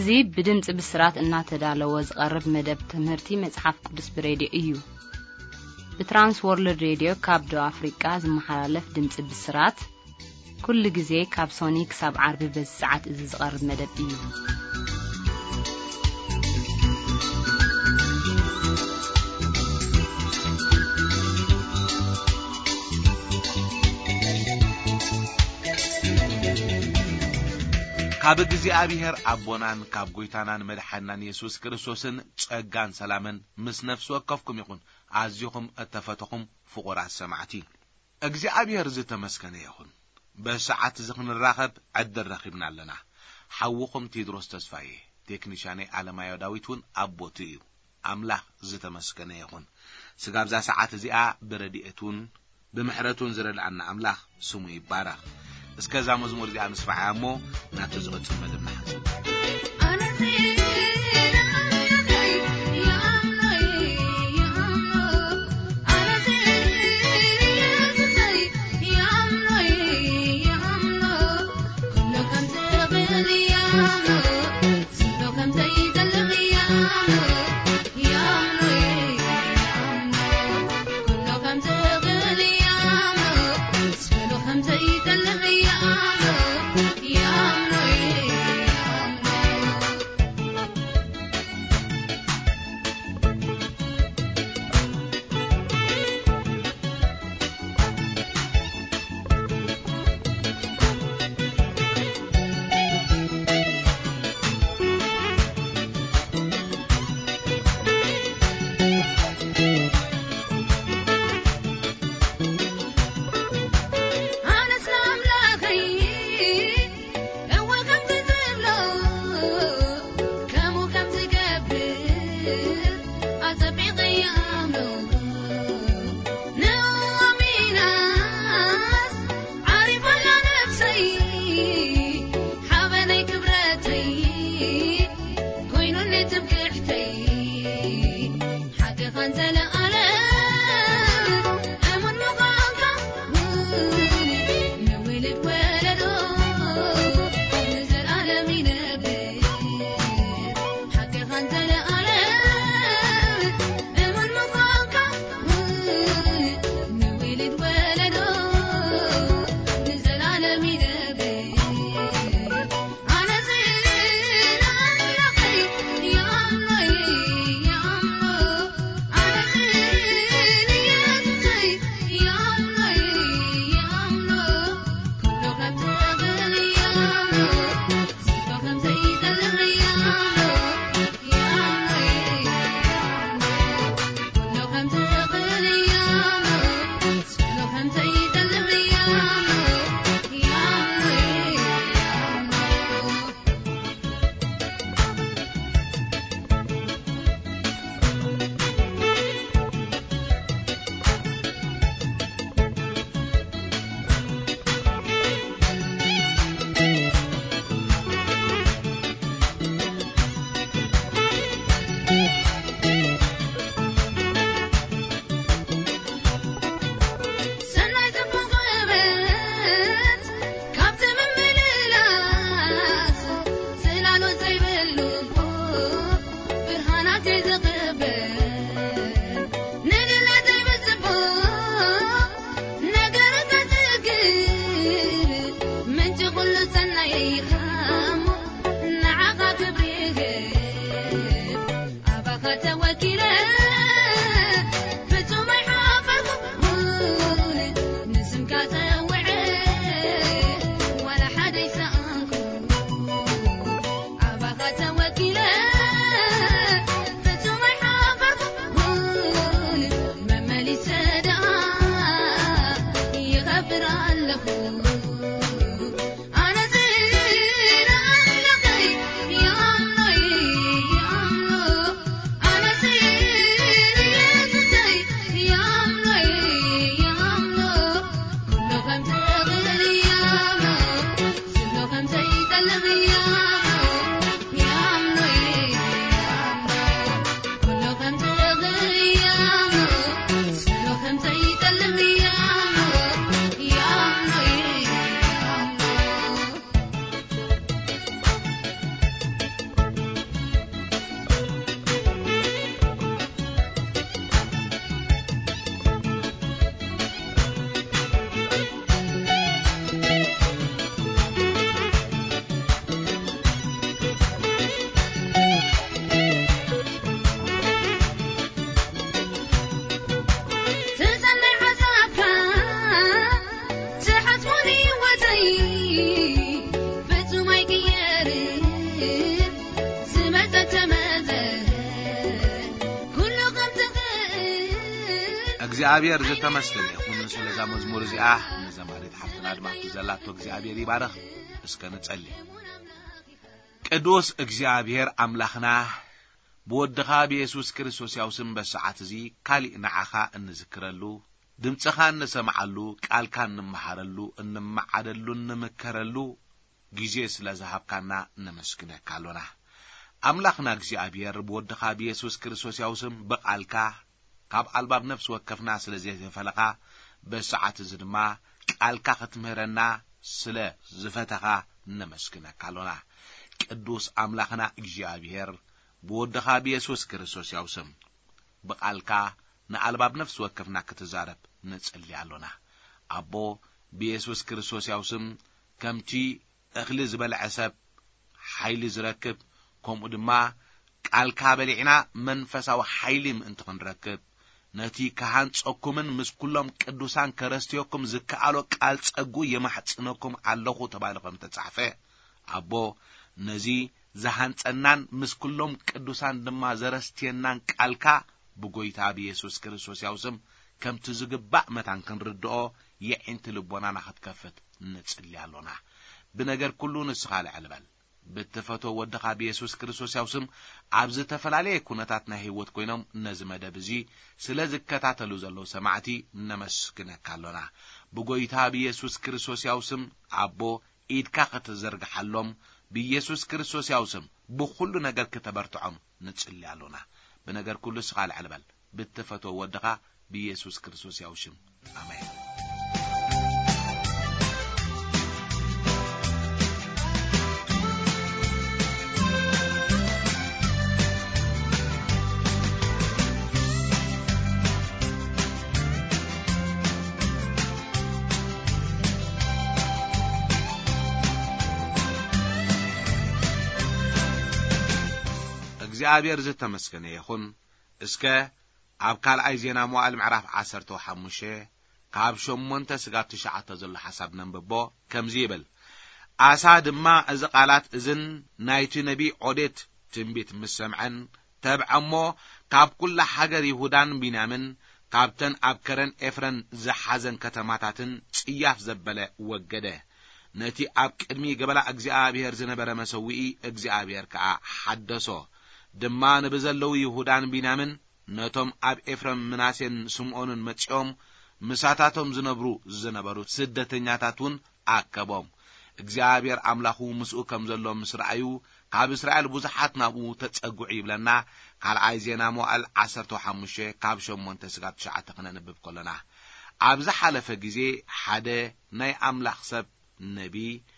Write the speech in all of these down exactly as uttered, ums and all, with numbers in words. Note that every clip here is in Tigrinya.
እዚህ بدمጽ بسرات እናተዳለው ዝቀርብ መደብ ትምህርቲ መጽሐፍ ቅዱስ በሬዲዮ እዩ በትራንስ ወርልድ ሬዲዮ ካብዶ አፍሪካ ዝመሓላለፍ ድምጽ بسرات ኩሉ ጊዜ ካብ ሶኒክ ሳብ ዓርብ በሰዓት እዚ ዝቀርብ መደብ እዩ ካብ እግዚአብሔር አቦናን ካብ ጎይታናን መድኃናን ኢየሱስ ክርስቶስን ጸጋን ሰላምን ምስ ነፍስ ወከፍኩም ይኹን አዝይኹም እተፈተኹም ፍቁራት ሰማዕቲ እግዚአብሔር ዝተመስገነ ይኹን በሰዓት ዝኽንራኸብ ዕድል ረኺብና ኣለና ሓውኹም ቴድሮስ ተስፋዬ ቴክኒሻኔ ዓለማዮ ዳዊትን አቦቱ እዩ አምላኽ ዝተመስገነ ይኹን ስጋብዛ ሰዓት እዚኣ በረዲኤቱን በመሕረቱን ዝረዳዕና አምላኽ ስሙ ይባረክ እስከዛ መዝሙር ዚኣ ንስማዓሞ ናተዝወጽ መደብና مزموري وتي بتو ما يغير سمعت تمازن كله قم تغير እግዚአብሔር ዝተመስገነ ይሁን ስለዛ መዝሙር እዚኣ ንዘማሪት ሓፍትና ድማ ትዘላቶ እግዚአብሔር ይባረኽ እስከ ንጸልይ ቅዱስ እግዚአብሔር አምላኽና በወድኻ በኢየሱስ ክርስቶስ ያው ስም በሰዓት እዚ ካሊእ ንዓኻ እንዝክረሉ ድምጽኻ እንሰማዓሉ ቃልካ እንመሃረሉ እንመዓደሉ እንመከረሉ ጊዜ ስለዛሃብካና እንመስግነካሎና አምላኽና እግዚአብሔር በወድኻ በኢየሱስ ክርስቶስ ያው ስም በቃልካ ካብ አልባብ ነፍስ ወከፍና ስለዚህ ፈለኻ በሰዓት እዚ ድማ ቃልካ ክትምህረና ስለ ዝፈተኻ እንመስግነካሎና ቅዱስ አምላኽና እግዚአብሔር በወድኻ በኢየሱስ ክርስቶስ ያው ስም በቃልካ ንአልባብ ነፍስ ወከፍና ክትዛረብ ንጸልያሎና አቦ በኢየሱስ ክርስቶስ ያው ስም ከምቲ እኽሊ ዝበልዐ ሰብ ኃይሊ ዝረክብ ከምኡ ድማ ቃልካ በሊዕና መንፈሳዊ ኃይሊ ምእንቲ ክንረክብ ነቲ ካሃንጾኩምን ምስ ኩሎም ቅዱሳን ከረስትዮኩም ዝከኣሎ ቃል ጸጉ የማሕጽነኩም ኣለኹ ተባልኹም ተጻሕፈ አቦ ነዚ ዘሃንጸናን ምስ ኩሎም ቅዱሳን ድማ ዘረስትየናን ቃልካ ብጎይታ በኢየሱስ ክርስቶስ ያው ስም ከምቲ ዝግባእ መታን ክንርድኦ የዒንቲ ልቦናና ክትከፍት ንጽልያሎና ብነገር ኩሉ ንስኻ ልዕልበል ብትፈቶ ወድኻ በኢየሱስ ክርስቶስ ያው ስም ኣብዚ ተፈላለየ ኩነታት ናይ ህይወት ኮይኖም ነዚ መደብ እዚ ስለ ዝከታተሉ ዘለው ሰማዕቲ ነመስግነካሎና ብጎይታ በኢየሱስ ክርስቶስ ያው ስም አቦ ኢድካ ክትዘርግሓሎም በኢየሱስ ክርስቶስ ያው ስም ብኩሉ ነገር ከተበርትዖም ንጽልያሎና በነገር ኩሉ ስኻ ልዕልበል ብትፈቶ ወድኻ በኢየሱስ ክርስቶስ ያው ስም አሜን እግዚአብሔር ዝተመስገነ ይሁን እስከ ኣብ ካልኣይ ዜና መዋዕል ምዕራፍ ዓሰርተ ወሓሙሽተ ካብ ሸሞንተ ስጋብ ትሽዓተ ዘሎ ሓሳብ ነንብቦ ከምዚ ይብል አሳ ድማ እዚ ቃላት እዝን ናይቲ ነቢ ዖዴት ትንቢት ምስ ሰምዐን ተብዓሞ ካብ ኩላ ሃገር ይሁዳን ቢንያምን ካብተን ኣብ ከረን ኤፍረን ዝሓዘን ከተማታትን ጽያፍ ዘበለ ወገደ ነቲ ኣብ ቅድሚ ገበላ እግዚአብሔር ዝነበረ መሰዊኢ እግዚአብሔር ከዓ ሓደሶ ድማ ንብዘለው ይሁዳን ቢንያምን ነቶም ኣብ ኤፍረም ምናሴን ስምዖንን መጽኦም ምሳታቶም ዝነብሩ ዝነበሩ ስደተኛታቱን አከቦም እግዚአብሔር አምላኹ ምስኡ ከም ዘሎ ምስራዩ ካብ እስራኤል ብዙሓት ናብኡ ተጸጉዑ ይብለና ካልኣይ ዜና መዋዕል ዓሰርተ ወሓሙሽተ ካብ ሸሞንተ ስጋብ ትሽዓተ ክነንብብ ከለና ኣብዚ ሓለፈ ጊዜ ሓደ ናይ አምላኽ ሰብ ነቢ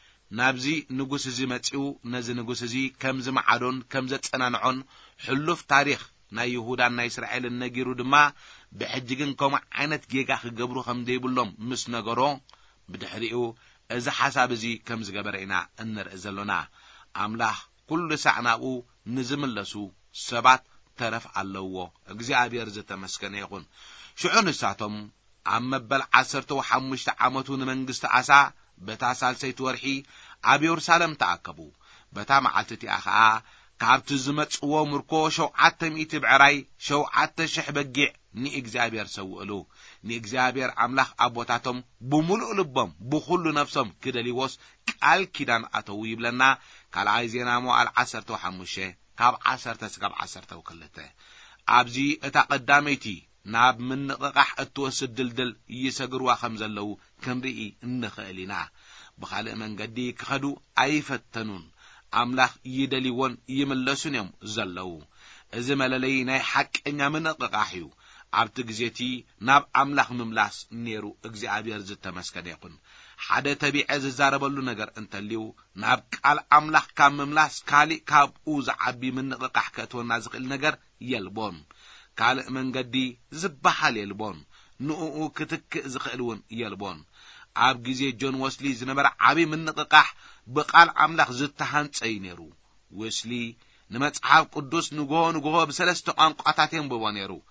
ናብዚ ንጉስ እዚ መጽኡ ነዚ ንጉስ እዚ ከም ዝመዓዶን ከም ዘጸናንዖን ሕሉፍ ታሪኽ ናይ ይሁዳን ናይ እስራኤልን ነጊሩ ድማ ብሕጅግን ከም ዓይነት ጌጋ ክገብሩ ከም ዘይብሎም ምስ ነገሮ ብድሕሪኡ እዚ ሓሳብ እዚ ከም ዝገበረ ኢና እንርኢ ዘለና አምላኽ ኩሉ ሳዕናኡ ንዝምለሱ ሰባት ተረፍ ኣለዎ እግዚአብሔር ዝተመስገነ ይኹን ሽዑ ንሳቶም ኣብ መበል ዓሰርተ ወሓሙሽተ ዓመቱ ንመንግስቲ አሳ በታሳልሰይት ወርሒ ኣብ ኢየሩሳሌም ተኣከቡ በታ መዓልቲ ኣኸዓ ካብቲ ዝመጽዎ ምርኮ ሸውዓተ ሚእቲ ብዕራይ ሸውዓተ ሽሕ በጊዕ ንእግዚአብሔር ሰውእሉ ንእግዚአብሔር አምላኽ ኣቦታቶም ብሙሉእ ልቦም ብኩሉ ነፍሶም ክደሊዎስ ቃል ኪዳን ኣተው ይብለና ካልኣይ ዜና መዋዕል ዓሰርተ ወሓሙሽተ ካብ ዓሰርተ ስጋብ ዓሰርተ ወክልተ ኣብዚ እታ ቀዳመይቲ ናብ ምንቕቓሕ እትወስድ ድልድል ይሰግርዋ ከም ዘለው ክንርኢ እንኽእል ኢና ብኻልእ መንገዲ ክኸዱ ኣይፈተኑን አምላኽ ይደሊዎን ይምለሱን እዮም ዘለው እዚ መለለይ ናይ ሓቀኛ ምንቕቓሕ እዩ ኣብቲ ግዜቲ ናብ አምላኽ ምምላስ ነይሩ እግዚአብሔር ዝተመስገነ ይኹን ሓደ ተቢዐ ዝዛረበሉ ነገር እንተልዩ ናብ ቃል አምላኽ ካብ ምምላስ ካሊእ ካብኡ ዝዓቢ ምንቕቓሕ ከእትወና ዝኽእል ነገር የልቦን ካልእ መንገዲ ዝበሃል የልቦን ንኡኡ ክትክእ ዝኽእልውን የልቦን ኣብ ጊዜ ጆን ወስሊ ዝነበረ ዓቢ ምንቕቓሕ ብቃል አምላኽ ዝተሃንጸይ ነይሩ ወስሊ ንመጽሓፍ ቅዱስ ንጎሆ ንጎሆ ብሰለስተ ቋንቋታት የንብቦ ነይሩ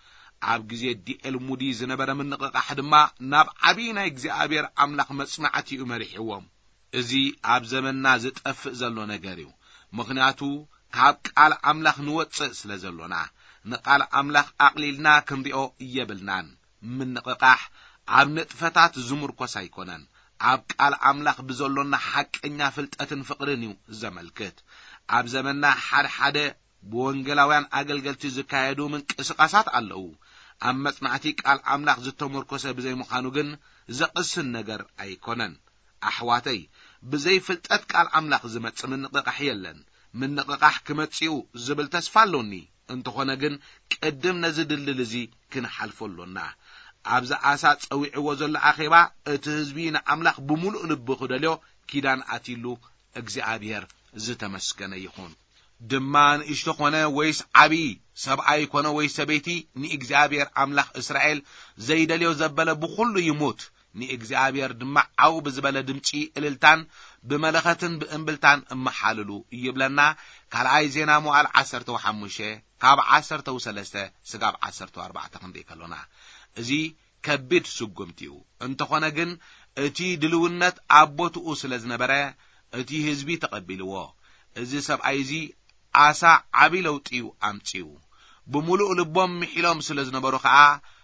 ኣብ ግዜ ዲኤል ሙዲ ዝነበረ ምንቅቃሕ ድማ ናብ ዓብይ ናይ እግዚአብሔር ኣምላኽ መጽናዕቲ እዩ መሪሕዎም። እዚ ኣብ ዘመንና ዝጠፍእ ዘሎ ነገር እዩ። ምክንያቱ ካብ ቃል ኣምላኽ ንወፅእ ስለ ዘሎና ንቃል ኣምላኽ ኣቅሊልና ክንሪኦ እየብልናን። ምንቅቃሕ ኣብ ንጥፈታት ዝምርኮስ ኣይኮነን፣ ኣብ ቃል ኣምላኽ ብዘሎና ሓቀኛ ፍልጠትን ፍቅርን እዩ ዘመልክት። ኣብ ዘመንና ሓደ ሓደ ብወንጌላውያን ኣገልገልቲ ዝካየዱ ምንቅስቃሳት ኣለዉ። ኣብ መጽናዕቲ ቃል ኣምላኽ ዝተመርኮሰ ብዘይ ምዃኑ ግን ዘቅስን ነገር ኣይኮነን። ኣሕዋተይ ብዘይ ፍልጠት ቃል ኣምላኽ ዝመጽእ ምንቅቃሕ የለን። ምንቅቃሕ ክመጽኡ ዝብል ተስፋ ኣለኒ። እንተኾነ ግን ቅድም ነዚ ድልድል እዚ ክንሓልፈሎና። ኣብዛ ኣሳ ፀዊዕዎ ዘሎ ኣኼባ እቲ ህዝቢ ንኣምላኽ ብሙሉእ ልቡ ክደልዮ ኪዳን ኣቲሉ እግዚአብሔር ዝተመስገነ ይኹን። ድማ ንእሽቶ ኮነ ወይስ ዓብይ ሰብኣይ ኮነ ወይ ሰበይቲ ንእግዚአብሔር ኣምላኽ እስራኤል ዘይደልዮ ዘበለ ብኩሉ ይሞት። ንእግዚአብሔር ድማ ዓው ብዝበለ ድምፂ እልልታን ብመለኸትን ብእምብልታን እመሓልሉ ይብለና። ካልኣይ ዜና መዋዕል ዓሰርተ ወሓሙሽተ ካብ ዓሰርተ ወሰለስተ ስጋብ ዓሰርተ ወኣርባዕተ ክንደይ ከሎና እዚ ከቢድ ስጉምቲ እዩ። እንተኾነ ግን እቲ ድልውነት ኣቦትኡ ስለ ዝነበረ እቲ ህዝቢ ተቀቢልዎ። እዚ ሰብኣይ እዚ ኣሳ ዓቢ ለውጢዩ ኣምጪው። ብሙሉእ ልቦም ምሒሎም ስለ ዝነበሩ ከዓ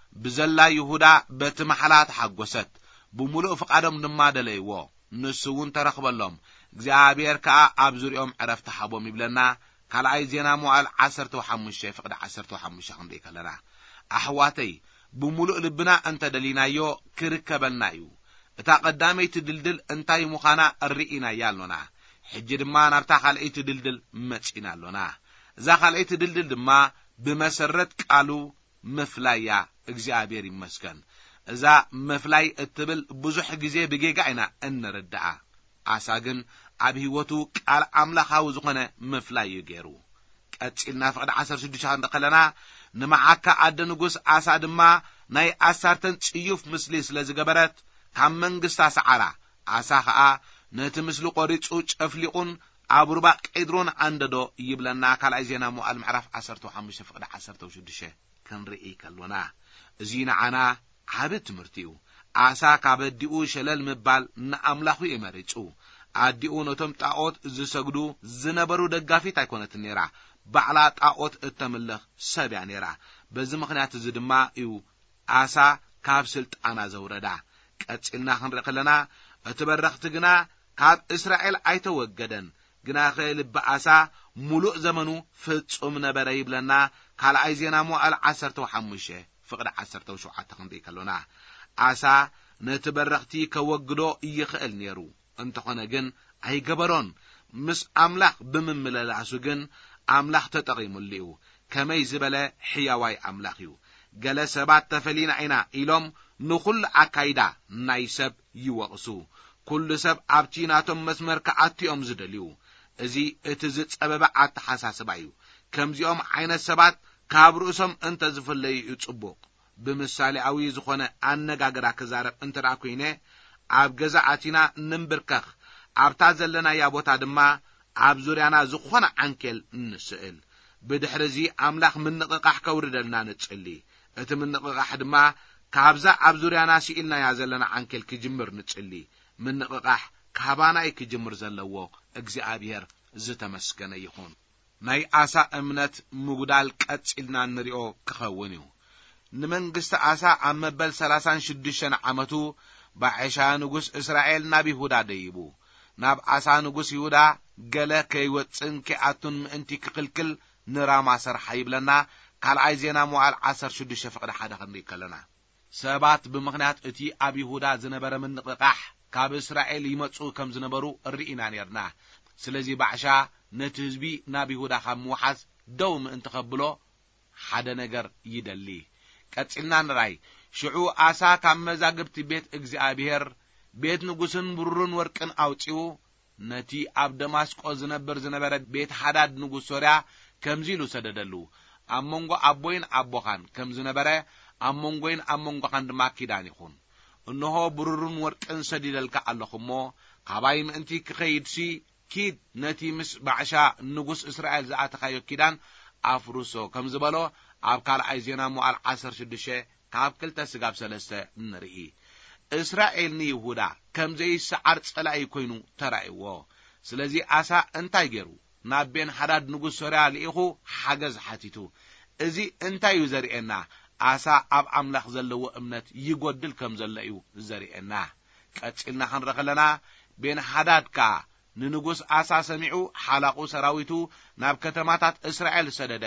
ብዘላ ይሁዳ በቲ መሓላ ተሓጎሰት። ብሙሉእ ፍቃዶም ድማ ደለይዎ። ንሱ እውን ተረኽበሎም። እግዚአብሔር ከዓ ኣብ ዙርዮም ዕረፍቲ ሓቦም ይብለና። ካልኣይ ዜና መዋዕል ዓሰርተ ወሓሙሽተ ፍቅዲ ዓሰርተ ወሓሙሽተ ክንደይ ከለና ኣሕዋተይ ብሙሉእ ልብና እንተ ደሊናዮ ክርከበልና እዩ። እታ ቀዳመይቲ ድልድል እንታይ ምዃና እርኢና ያሎና። ሕጂ ድማ ናብታ ካልአይቲ ድልድል መጺና ኣሎና። እዛ ካልአይቲ ድልድል ድማ ብመሰረት ቃሉ ምፍላያ እግዚአብሔር ይመስገን። እዛ ምፍላይ እትብል ብዙሕ ግዜ ብጌጋ ኢና እንርዳኣ። ኣሳ ግን ኣብ ህይወቱ ቃል ኣምላኻዊ ዝኾነ ምፍላይ ገይሩ። ቀጺልና ፍቅዲ ዓሰርተ ሽዱሽተ እንደቀለና ንመዓካ ኣደ ንጉስ ኣሳ ድማ ናይ ኣሳርተን ጽዩፍ ምስሊ ስለ ዝገበረት ካብ መንግስታ ሰዓራ። ኣሳ ከዓ ነቲ ምስሊ ቆሪጹ ጨፍሊቁን ኣብ ሩባ ቄድሮን አንደዶ ይብለና። ካልኣይ ዜና መዋዕል ምዕራፍ ዓሰርተ ወሓሙሽተ ፍቅዲ ዓሰርተ ወሽዱሽተ ክንርኢ ከሎና እዚ ንዓና ዓብ ትምህርቲ እዩ። ኣሳ ካብ ኣዲኡ ሸለል ምባል ንኣምላኹ የመሪጹ። ኣዲኡ ነቶም ጣዖት ዝሰግዱ ዝነበሩ ደጋፊት ኣይኮነትን ነይራ። ባዕላ ጣዖት እተምልኽ ሰብያ ነይራ። በዚ ምክንያት እዚ ድማ እዩ ኣሳ ካብ ስልጣና ዘውረዳ። ቀጺልና ክንርኢ ከለና እቲ በረኽቲ ግና ካብ እስራኤል ኣይተወገደን፣ ግና ኸልብ ኣሳ ሙሉእ ዘመኑ ፍጹም ነበረ ይብለና። ካልኣይ ዜና መዋዕል ዓሰርተ ወሓሙሽተ ፍቅዲ ዓሰርተ ወሸውዓተ ክንደይ ከሎና ኣሳ ነቲ በረኽቲ ከወግዶ ይኽእል ነይሩ። እንተኾነ ግን ኣይገበሮን። ምስ ኣምላኽ ብምምልላሱ ግን ኣምላኽ ተጠቒሙሉ እዩ። ከመይ ዝበለ ሕያዋይ ኣምላኽ እዩ። ገለ ሰባት ተፈሊና ኢና ኢሎም ንኹሉ ኣካይዳ ናይ ሰብ ይወቕሱ። ኩሉ ሰብ ኣብቲ ናቶም መስመር ከኣትዮም ዝደልዩ። እዚ እቲ ዝጸበበ ኣተሓሳስባ እዩ። ከምዚኦም ዓይነት ሰባት ካብ ርእሶም እንተ ዝፍለዩ ይጽቡቕ። ብምሳሌኣዊ ዝኾነ ኣነጋገራ ክዛረብ እንተዳ ኮይነ ኣብ ገዛ ኣቲና ንምብርከኽ፣ ኣብታ ዘለና ያ ቦታ ድማ ኣብ ዙርያና ዝኾነ ዓንኬል እንስእል። ብድሕሪ እዚ ኣምላኽ ምንቅቃሕ ከውርደልና ንጽሊ። እቲ ምንቅቃሕ ድማ ካብዛ ኣብ ዙርያና ሲኢልናያ ዘለና ዓንኬል ክጅምር ንጽሊ። ምንቅቃሕ ካባናይ ክጅምር ዘለዎ እግዚአብሔር ዝተመስገነ ይኹን። ናይ ኣሳ እምነት ምጉዳል ቀጺልና ንሪኦ ክኸውን እዩ። ንመንግስቲ ኣሳ ኣብ መበል ሰላሳን ሽዱሽተን ዓመቱ ባዕሻ ንጉስ እስራኤል ናብ ይሁዳ ደይቡ። ናብ ኣሳ ንጉስ ይሁዳ ገለ ከይወፅን ከኣቱን ምእንቲ ክክልክል ንራማ ሰርሓ ይብለና። ካልኣይ ዜና መዋዕል ዓሰርተ ሽዱሽተ ፍቅዲ ሓደ ክንደይ ከለና ሰባት ብምኽንያት እቲ ኣብ ይሁዳ ዝነበረ ምንቅቃሕ ካብ እስራኤል ይመጹ ከም ዝነበሩ እርኢና ነርና። ስለዚ ባዕሻ ነቲ ህዝቢ ናብ ይሁዳ ካብ ምውሓዝ ደው ምእንቲ ከብሎ ሓደ ነገር ይደሊ። ቀጺልና ንራይ ሽዑ ኣሳ ካብ መዛግብቲ ቤት እግዚአብሔር ቤት ንጉስን ብሩርን ወርቅን ኣውጪኡ ነቲ ኣብ ደማስቆ ዝነብር ዝነበረ ቤት ሓዳድ ንጉስ ሶርያ ከምዚሉ ሰደደሉ። ኣብ መንጎ ኣቦይን ኣቦኻን ከም ዝነበረ ኣብ መንጎይን ኣብ መንጎኻን ድማ ኪዳን ይኹን። እነሆ ብሩርን ወርቅን ሰዲደልካ ኣለኹሞ ካባይ ምእንቲ ክኸይድሲ ኪድ ነቲ ምስ ባዕሻ ንጉስ እስራኤል ዝኣተኻዮ ኪዳን ኣፍሩሶ ከም ዝበሎ ኣብ ካልኣይ ዜና መዋዕል ዓሰርተ ሽዱሽተ ካብ ክልተ ስጋብ ሰለስተ ንርኢ እስራኤል ንይሁዳ ከም ዘይሰዓር ጸላኢ ኮይኑ ተራእይዎ ስለዚ ኣሳ እንታይ ገይሩ ናብ ቤን ሓዳድ ንጉስ ሶርያ ልኢኹ ሓገዝ ሓቲቱ እዚ እንታይ እዩ ዘርኤና ኣሳ ኣብ ኣምላኽ ዘለዎ እምነት ይጎድል ከም ዘሎ እዩ ዘርኤና ቀጽልና ክንረኸለና ቤን ሓዳድካ ንንጉስ ኣሳ ሰሚዑ ሓላቁ ሰራዊቱ ናብ ከተማታት እስራኤል ሰደደ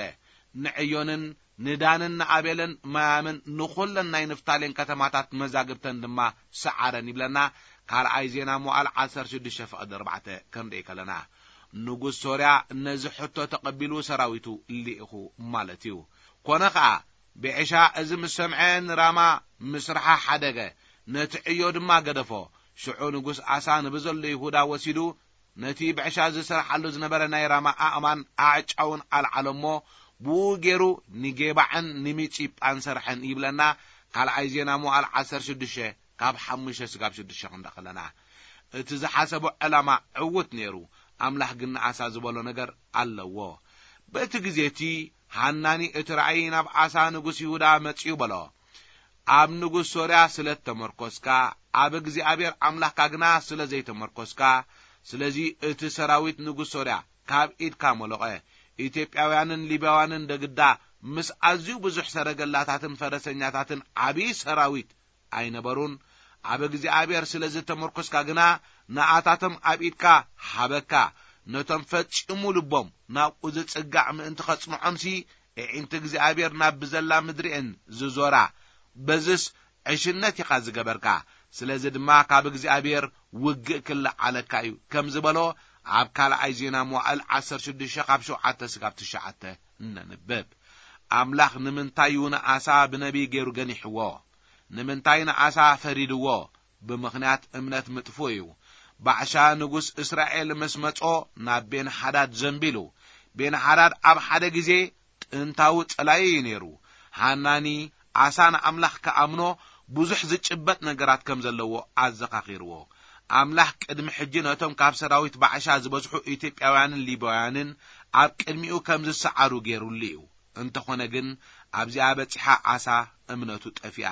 ንዕዮንን ንዳንን ንኣቤልን ማያምን ንኹለን ናይ ንፍታሌን ከተማታት መዛግብተን ድማ ሰዓረን ይብለና ካልኣይ ዜና መዋዕል ዓሰርተ ሽዱሽተ ፍቅዲ ኣርባዕተ ከም ደይ ከለና ንጉስ ሶርያ ነዚ ሕቶ ተቀቢሉ ሰራዊቱ ልኢኹ ማለት እዩ ኮነ ከዓ ብዕሻ እዚ ምስ ሰምዐን ራማ ምስርሓ ሓደገ ነቲ ዕዮ ድማ ገደፎ ሽዑ ንጉስ ኣሳ ንብዘሎ ይሁዳ ወሲዱ ነቲ ብዕሻ ዝሰርሓሉ ዝነበረ ናይ ራማ ኣእማን ኣዕጫውን ኣልዓሎሞ ብገሩ ንጌባዕን ንሚጽጳን ሰርሐን ይብለና ካልኣይ ዜና መዋዕል ዓሰርተ ሽዱሽተ ካብ ሓሙሽተ ስጋብ ሽዱሽተ ክንደኸለና እቲ ዝሓሰቦ ዕላማ ዕውት ነይሩ ኣምላኽ ግን ኣሳ ዝበሎ ነገር ኣለዎ በቲ ግዜቲ ሃናኒ እቲ ራእይ ናብ ኣሳ ንጉስ ይሁዳ መጽኡ በሎ ኣብ ንጉስ ሶርያ ስለ ተመርኮስካ ኣብ እግዚአብሔር ኣምላኽካ ግና ስለ ዘይተመርኮስካ ስለዚ እቲ ሰራዊት ንጉስ ሶርያ ካብ ኢድካ መለቀ ኢትዮጵያውያንን ሊባውያንን ደግዳ ምስ ኣዝዩ ብዙሕ ሰረገላታትን ፈረሰኛታትን ዓቢ ሰራዊት ኣይነበሩን ኣብ እግዚአብሔር ስለ ዝተመርኮስካ ግና ንኣታቶም ኣብ ኢድካ ሓበካ ነቶም ፈጽሙ ልቦም ናብ ዝጽጋዕ ምእንቲ ኸጽንዖምሲ እዒንቲ እግዚአብሔር ናብ ብዘላ ምድሪእን ዝዞራ በዝስ ዕሽነት ኢኻ ዝገበርካ ስለዚ ድማ ካብ እግዚአብሔር ውግእ ክለዓለካ እዩ ከም ዝበሎ ኣብ ካልኣይ ዜና መዋዕል ዓሰርተ ሽዱሽተ ካብ ሸውዓተ ስጋብ ትሽዓተ እንንብብ ኣምላኽ ንምንታይ እዩ ንኣሳ ብነቢይ ገይሩ ገኒሕዎ ንምንታይ ንኣሳ ፈሪድዎ ብምኽንያት እምነት ምጥፎ እዩ ባዕሻ ንጉስ እስራኤል ምስ መጾ ናብ ቤን ሓዳድ ዘንቢሉ ቤን ሓዳድ ኣብ ሓደ ግዜ ጥንታዊ ጸላኢ ነይሩ ሃናኒ ኣሳ ንኣምላኽ ከኣምኖ ብዙሕ ዝጭበጥ ነገራት ከም ዘለዎ ኣዘኻኺርዎ ኣምላኽ ቅድሚ ሕጂ ነቶም ካብ ሰራዊት ባዕሻ ዝበዝሑ ኢትዮጵያውያንን ሊባውያንን ኣብ ቅድሚኡ ከም ዝሰዓሩ ገይሩሉ እዩ እንተኾነ ግን ኣብዚኣ በፂሓ ኣሳ እምነቱ ጠፊኣ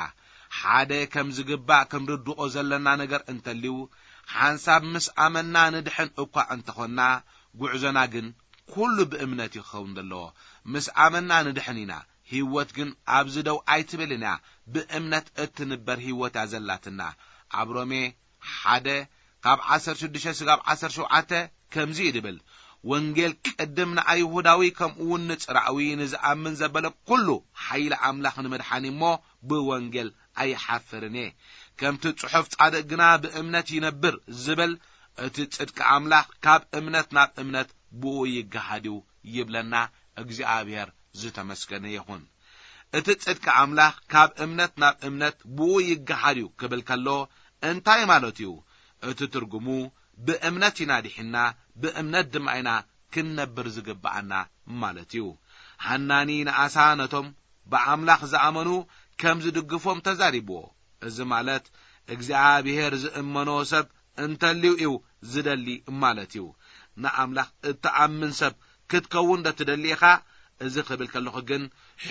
ሓደ ከም ዝግባእ ከም ርድኦ ዘለና ነገር እንተልዩ ሓንሳብ ምስ ኣመና ንድሕን እኳ እንተኾና ጉዕዞና ግን ኩሉ ብእምነት ይኸውን ዘለዎ ምስ ኣመና ንድሕን ኢና ህይወት ግን ኣብዚ ደው ኣይትብልና ብእምነት እትንበር ህይወት ያዘላትና ኣብ ሮሜ ሓደ ካብ ዓሰርተ ሽዱሽተ ስጋብ ዓሰርተ ሸውዓተ ከምዚ ይድብል ወንጌል ቅድም ንኣይሁዳዊ ከምኡውን ንጽራዊ ንዝኣምን ዘበለ ኩሉ ሓይሊ ኣምላኽ ንምድሓኒ እሞ ብወንጌል ኣይሓፍርኔ ከምቲ ጽሑፍ ጻድቅ ግና ብእምነት ይነብር ዝብል እቲ ጽድቂ ኣምላኽ ካብ እምነት ናብ እምነት ብኡ ይገሃድዩ ይብለና እግዚአብሔር ዝተመስገነ ይኹን እቲ ጽድቂ ኣምላኽ ካብ እምነት ናብ እምነት ብኡ ይገሃድዩ ክብል ከሎ እንታይ ማለት እዩ እቲ ትርጉሙ ብእምነት ኢና ዲሕና ብእምነት ድማ ኢና ክንነብር ዝግባአና ማለት እዩ ሃናኒ ንኣሳ ነቶም ብኣምላኽ ዝኣመኑ ከም ዝድግፎም ተዛሪብዎ እዚ ማለት እግዚአብሔር ዝእመኖ ሰብ እንተልዩ እዩ ዝደሊ ማለት እዩ ንኣምላኽ እተኣምን ሰብ ክትከውን ደትደሊኻ እዚ ክብል ከለኹ ግን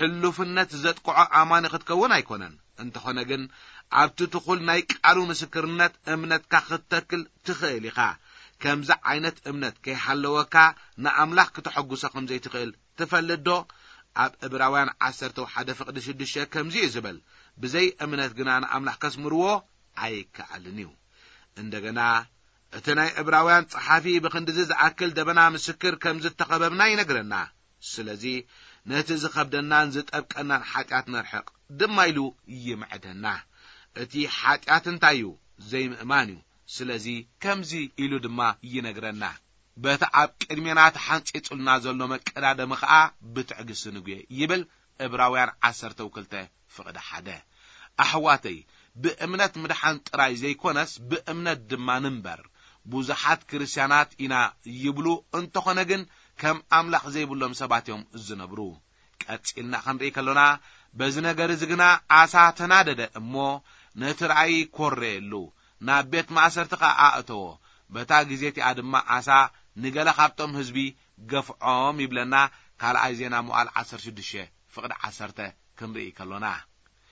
ሕሉፍነት ዘጥቅዖ ኣማኒ ክትከውን ኣይኮነን እንተኾነ ግን ኣብቲ ትኹል ናይ ቃሉ ምስክርነት እምነትካ ክትተክል ትኽእል ኢኻ ከምዚ ዓይነት እምነት ከይሓለወካ ንኣምላኽ ክትሐጉሶ ከም ዘይትኽእል ትፈልጥ ዶ ኣብ ዕብራውያን ዓሰርተ ሓደ ፍቅዲ ሽዱሽተ ከምዚ ዝብል ብዘይ እምነት ግና ንኣምላኽ ከስምርዎ ኣይከኣልን እዩ እንደገና እቲ ናይ ዕብራውያን ጸሓፊ ብክንዲዚ ዝኣክል ደበና ምስክር ከም ዝተኸበብና ይነግረና ስለዚ ነቲ ዝኸብደናን ዝጠብቀናን ኃጢአት ነርሕቕ ድማ ኢሉ ይምዕደና እቲ ኃጢአት እንታይ እዩ ዘይምእማን እዩ ስለዚ ከምዚ ኢሉ ድማ ይነግረና በቲ ኣብ ቅድሜና ተሓንፂጹልና ዘሎ መቀዳደሚ ኸዓ ብትዕግስቲ ንጉየ ይብል ዕብራውያን ዓሰርተ ክልተ ፍቅዲ ሓደ ኣሕዋተይ ብእምነት ምድሓን ጥራይ ዘይኮነስ ብእምነት ድማ ንንበር ብዙሓት ክርስቲያናት ኢና ይብሉ እንተኾነ ግን ከም ኣምላኽ ዘይብሎም ሰባት እዮም ዝነብሩ ቀጽልና ክንርኢ ከለና በዚ ነገር ዝግና ኣሳ ተናደደ እሞ ነቲ ራእይ ኮረየሉ ናብ ቤት ማእሰርቲ ኣእተዎ በታ ግዜቲኣ ድማ ኣሳ ንገለ ካብቶም ህዝቢ ገፍዖም ይብለና ካልኣይ ዜና መዋዕል ዓሰርተ ሽዱሽተ فقد عسرته كنري كلنا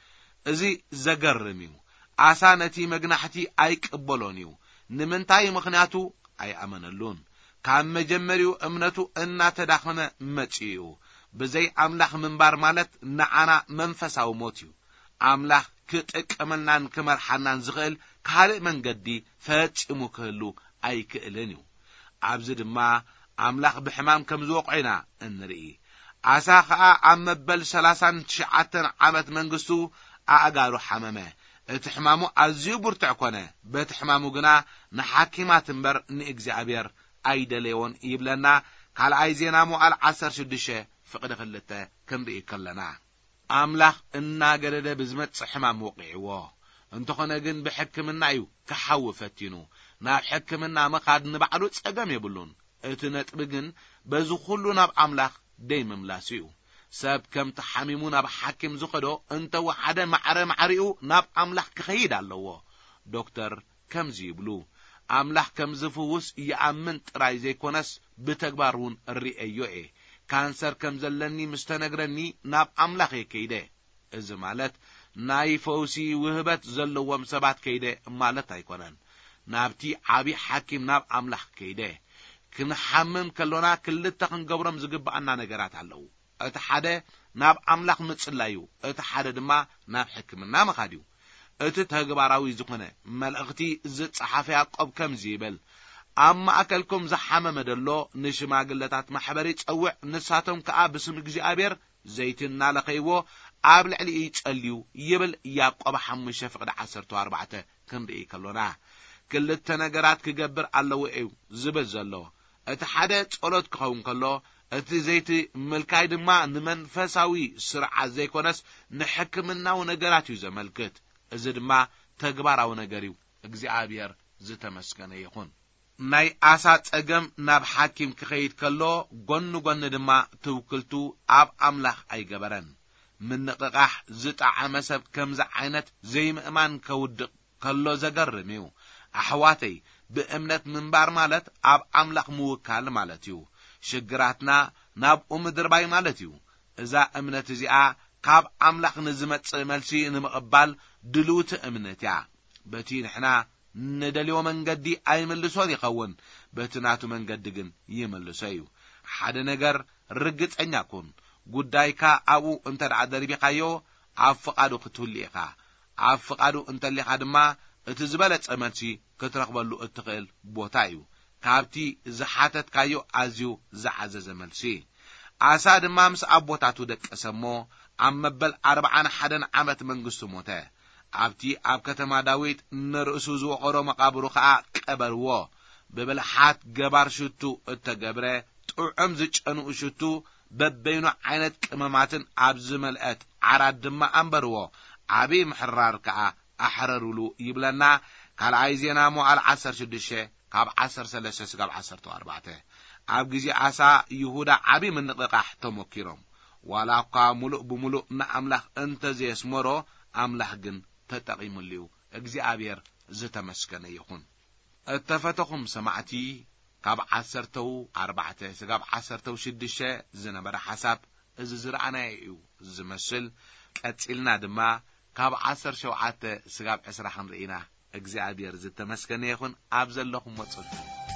ازي زغرميو عسانتي مغنحتي ايقبلونيو نمنتاي مخنياتو اي امنلون كام مجمريو امنتو ان تداخمه مچيو بزي املاح منبار مالت نعنا منفساو موتيو املاح كتقملنان كمرحنان زغل كال منغدي فچمو كهلو اي كلنيو عبز دما املاح بحمام كم زوقعنا انري عسا خا امبل ثلاثة وتسعين عامت منغستو اغارو حمامه اتحمامو ازيو برتع كونه بتحمامو غنا نحاكيمات انبر ناغزابير ايدليون يبلنا قال ايزينا مو على عشر شدشه فقد خلته كنري كلنا املاح انا غدده بزمت حمام وقعوا انت خنا جن بحكمنا ايو كحوفتينو ناب حكمنا مخاد نبعلو صقم يبلون اتنطب جن بزو كله ناب املاح ديم ملاسيو سب كم تحميمونا بحكم زقدو انت وحده معره معريو ناب املاح كخيد الله دكتور كم زيبلو املاح كم زفوس يامن طراي زيكونس بتغبارون الرئيو اي كانسر كم زلني مستنغرني ناب املاح كيده از مالت ناي فوسي وهبت زلوم سبات كيده مالت ايكونن نابتي عبي حكيم ناب املاح كيده كنحمم كلونا كلته كنغبرم زغبانا نغرات علو ات حده ناب املاح مصلايو ات حده دما ناب حكمنا مخاديو ات تغباراوي زخنه ملأختي زصحافي يعقوب كم زيبل اما اكلكم زحمه مدلو نشماغلتات محبري صوع نساتهم كا بسم እግዚአብሔር ዘይትና ለخيبو اب لعلي يصليو يبل يعقوب خمسة فقد عشرة وأربعة كنري كلونا كلته ነገራት كغبر الله ايو زبل زلو ات حده ጸሎት كون كلو ات زيت ملكاي دما نمنفساوي سرعه زيكونس نحكمناو ነገራት يزملكت እዚ ድማ ተግባራው ነገሪው እግዚአብሔር ዝተመስገነ ይሁን ናይ አሳ ጸገም ናብ ሐኪም ክኸይድ ከሎ ጎን ጎን ድማ ትውክልቱ አብ አምላኽ አይገበረን ምንቅቃሕ ዝጣዓመ ሰብ ከምዛ ዓይነት ዘይምእማን ከውድቅ ከሎ ዘገርሚው አሕዋተይ በእምነት ምንባር ማለት አብ አምላኽ ምውካል ማለት እዩ ሽግራትና ናብ ኡምድር ባይ ማለት እዩ እዛ እምነት እዚኣ ካብ አምላኽ ንዝመጽእ መልሲ ንምቕባል ድሉት እምነትያ በቲ ንሕና ندليو منغدي اي ملسون يخون بتناتو منغدي ግን ይመልሰዩ ሓደ ነገር ርግጠኛ ኩን ጉዳይካ አቡ እንተ አደረቢካዮ አፍቃዱ ክትውልኢካ አፍቃዱ እንተሊኻ ድማ እቲ ዝበለጸ መልሲ ክትረክበሉ እትኽእል ቦታ እዩ ካብቲ ዝሓተትካዮ አዝዩ ዝዓዘዘ መልሲ አሳ ድማ ምስ አቦታቱ ደቀሰሞ አመበል أربعة وواحد ዓመት መንግስቱ ሞተ ኣብቲ ኣብ ከተማ ዳዊት ንርእሱ ዝወቀሮ መቃብሩ ከዓ ቀበርዎ በበልሓት ገባር ሽቱ እተገብረ ጥዑም ዝጨኑ ሽቱ በበይኑ ዓይነት ቅመማትን ኣብ ዝመልአት ዓራት ድማ አንበርዎ ዓቢ ምሕራር ከዓ አሕረሩሉ ይብለና ካልኣይ ዜና ሞዓል عشرة وستة ካብ عشرة وثلاثين ካብ عشرة وأربعة ኣብ ግዜ አሳ ይሁዳ ዓቢ ምንቅቃሕ ተሞኪሮም ዋላኳ ሙሉእ ብሙሉእ ንኣምላኽ እንተ ዘስመሮ አምላኽ ግን ተጠቂሙልዩ እግዚአብሔር ዝተመስገነ ይሁን እተፈተኹም ሰማዕቲ ካብ عشرة وأربعة ካብ عشرة وستة ዝነበረ ሓሳብ እዚ ዝረአና እዩ ዝመስል ቀጽልና ድማ ካብ عشرة وسبعة ካብ عشرة ክንርኢና እግዚአብሔር ዝተመስገነ ይሁን ኣብ ዘለኹም ወጽት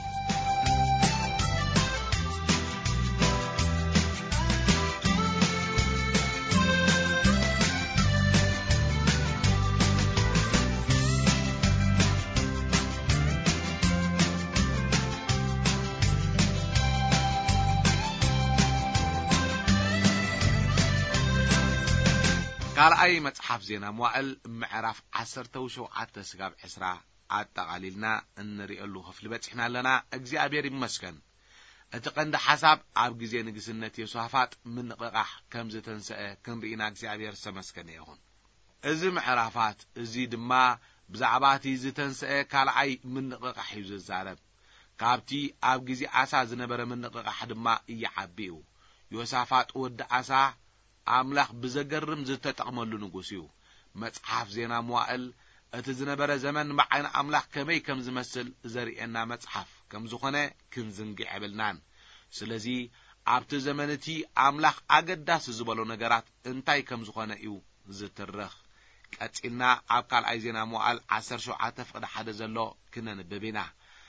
قال اي مصحف زينا موائل معرف عشرة وسبعة سقاب عسرة አጣቃሊልና እንሪአሉ ክፍል በጽሕና ለና እግዚአብሔር ይመስገን እተቀንደ ሐሳብ ኣብ ጊዜ ንግስነት የሷፋጥ ምንቅቃሕ ከም ዝተንሰአ ክንሪና እግዚአብሔር ተመስገነ ይሁን እዚ ምዕራፋት እዚ ድማ ብዛዕባቲ ዝተንሰአ ካልኣይ ምንቅቃሕ እዩ ዝዛረብ ካብቲ ኣብ ጊዜ አሳ ዝነበረ ምንቅቃሕ ድማ ይዓቢው ዮሳፋጥ ወድ አሳ አምላኽ ብዘገርም ዝተጠቅመሉ ንጉስ እዩ መጽሐፍ ዜና መዋዕል እቲ ዝነበረ ዘመን በዓይነ አምላኽ ከመይ ከም ዝመስል ዘሪኤና መጽሐፍ ከም ዝኾነ ክንዝንግዕ ይብልናን ስለዚ ኣብቲ ዘመንቲ ኣምላኽ ኣገዳሲ ዝበሎ ነገራት እንታይ ከም ዝኾነ እዩ ዝትረኽ ቀፂልና ኣብ ካልኣይ ዜና መዋዕል ዓሰርተ ሸውዓተ ፍቅዲ ሓደ ዘሎ ክነንብብ ኢና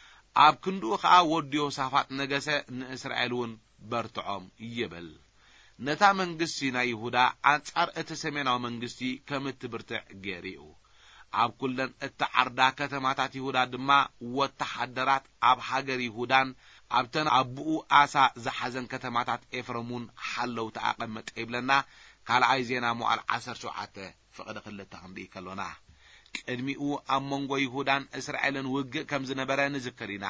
ኣብ ክንዱ ከዓ ወዲ ዮሳፋጥ ነገሰ ንእስራኤል እውን በርትዖም ይብል ነታ መንግስቲ ናይ ይሁዳ አንጻር እቲ ሰሜናዊ መንግስቲ ከም እትብርትዕ ገይሩ ኣብ ኩለን እተዓርዳ ከተማታት ይሁዳ ድማ ወተሓደራት ኣብ ሃገር ይሁዳን ኣብተን ኣቡኡ ኣሳ ዝሓዘን ከተማታት ኤፍሬሙን ሓለው ተኣቀመጠ ይብለና ካልኣይ ዜና መዋዕል ዓሰርተ ሸውዓተ ፍቅዲ ክልተ ክንርኢ ከሎና ቅድሚኡ ኣብ መንጎ ይሁዳን እስራኤልን ውግእ ከም ዝነበረ ንዝክር ኢና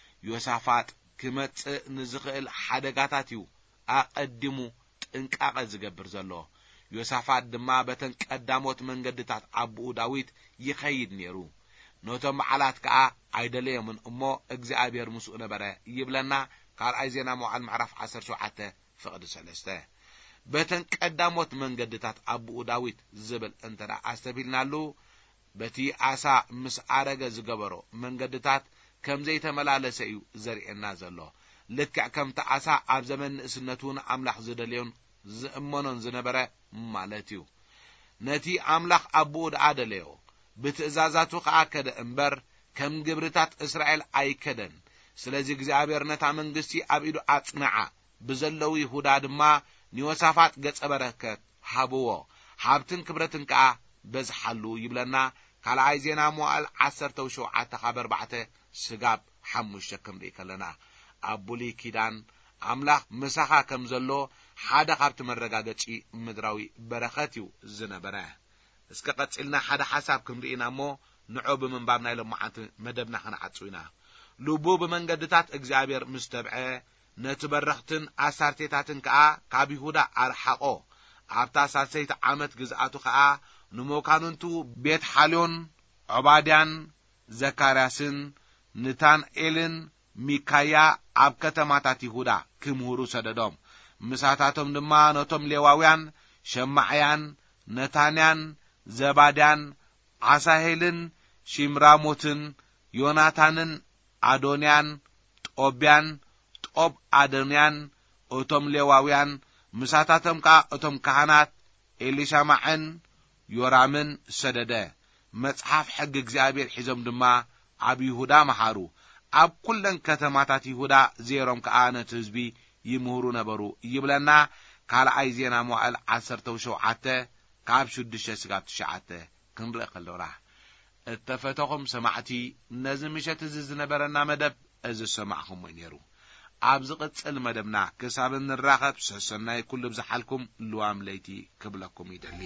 ዮሳፋጥ ክመጽእ ንዝኽእል ሓደጋታት እዩ ኣቀዲሙ ጥንቃቐ ዝገብር ዘሎ ዮሳፋጥ ድማ በተን ቀዳሞት መንገድታት ኣቡኡ ዳዊት ይኸይድ ነይሩ ነቶም በዓላት ከዓ ኣይደለየምን እሞ እግዚአብሔር ምስኡ ነበረ ይብለና ካልኣይ ዜና መዋዕል ምዕራፍ ዓሰርተ ሸውዓተ ፍቅዲ ሰለስተ በተን ቀዳሞት መንገድታት ኣቡኡ ዳዊት ዝብል እንተዳ ኣስተቢልናሉ በቲ ኣሳ ምስ ኣረገ ዝገበሮ መንገድታት ከም ዘይተመላለሰ እዩ ዘርኤና ዘሎ ልክዕ ከምቲ ኣሳ ኣብ ዘመን ንእስነቱን ኣምላኽ ዝደልዮን ዝእመኖን ዝነበረ ማለት እዩ ነቲ ኣምላኽ ኣቡኡ ደአደለዮ ብትእዛዛቱ ከዓ ከደ እምበር ከም ግብርታት እስራኤል ኣይከደን ስለዚ እግዚአብሔር ነታ መንግስቲ ኣብ ኢዱ ኣጽንዓ ብዘለው ይሁዳ ድማ ንዮሳፋጥ ገጸ በረከት ሃብዎ ሃብትን ክብረትን ከዓ በዝሓሉ ይብለና ካልኣይ ዜና መዋዕል ዓሰርተ ሸውዓተ ካብ ኣርባዕተ ስጋብ ሓሙሽተ ክንርኢ ከለና ኣቡሊ ኪዳን ኣምላኽ ምሳኻ ከም ዘሎ ሓደ ካብቲ መረጋገጪ ምድራዊ በረኸት እዩ ዝነበረ እስከ ቀጽልና ሓደ ሓሳብ ክንርኢና እሞ ንዑ ብምንባብ ናይ ሎማዓንቲ መደብና ክንዓጽ ኢና ልቡ ብመንገድታት እግዚአብሔር ምስተብዐ ነቲ በረኽትን ኣሳርቴታትን ከዓ ካብ ይሁዳ ኣርሓቆ ኣብታ ሳልሰይቲ ዓመት ግዝኣቱ ከዓ ንሞካኑንቱ ቤት ሓልዮን ዖባድያን ዘካርያስን ንታንኤልን ሚካያ ኣብ ከተማታት ይሁዳ ክምህሩ ሰደዶም ምሳታቶም ድማ ነቶም ሌዋውያን ሸማዕያን ነታንያን ዘባድያን ዓሳሄልን ሽምራሞትን ዮናታንን አዶንያን ጦብያን ጦብ አዶንያን እቶም ሌዋውያን ምሳታቶም ከዓ እቶም ካህናት ኤሊሻማዕን ዮራምን ሰደደ መጽሐፍ ሕግ እግዚአብሔር ሒዞም ድማ ኣብ ይሁዳ መሃሩ ኣብ ኩለን ከተማታት ይሁዳ ዜሮም ከዓ ነቲ ህዝቢ ይምህሩ ነበሩ ይብለና ካልኣይ ዜና መዋዕል ዓሰርተ ሸውዓተ ካብ ሽዱሽተ ስጋብ ትሽዓተ ክንርኢ ከለና እተፈተኹም ሰማዕቲ ነዚ ምሸት እዚ ዝነበረና መደብ እዚ ሰማዕኹም ነይሩ ኣብ ዝቕጽል መደብና ክሳብ እንራኸብ ሰሰናይ ኩሉ ብዝሓልኩም ልዋም ለይቲ ክብለኩም ይደሊ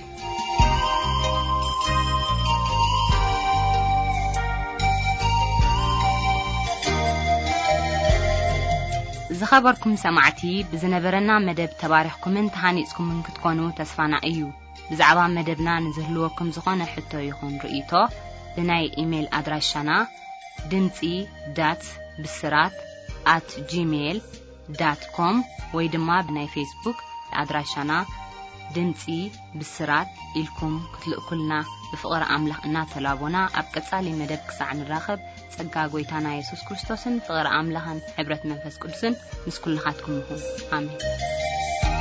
ዝኸበርኩም ሰማዕቲ ብዝነበረና መደብ ተባሪኽኩምን ተሃኒጽኩምን ክትኮኑ ተስፋና እዩ ብዛዕባ መደብና ንዝህልወኩም ዝኾነ ሕቶ ይኹን ርእይቶ ብናይ ኢሜል ኣድራሻና ድምፂ ዳት ብስራት at gmail dot com ወይ ድማ ብናይ ፌስቡክ ኣድራሻና ድምፂ ብስራት ኢልኩም ክትልእኩልና ብፍቕሪ ኣምላኽ እናተላቦና ኣብ ቀጻሊ መደብ ክሳዕ ንራኸብ ጸጋ ጎይታና ኢየሱስ ክርስቶስን ፍቕሪ ኣምላኽን ሕብረት መንፈስ ቅዱስን ምስ ኩልኻትኩም ይኹን ኣሜን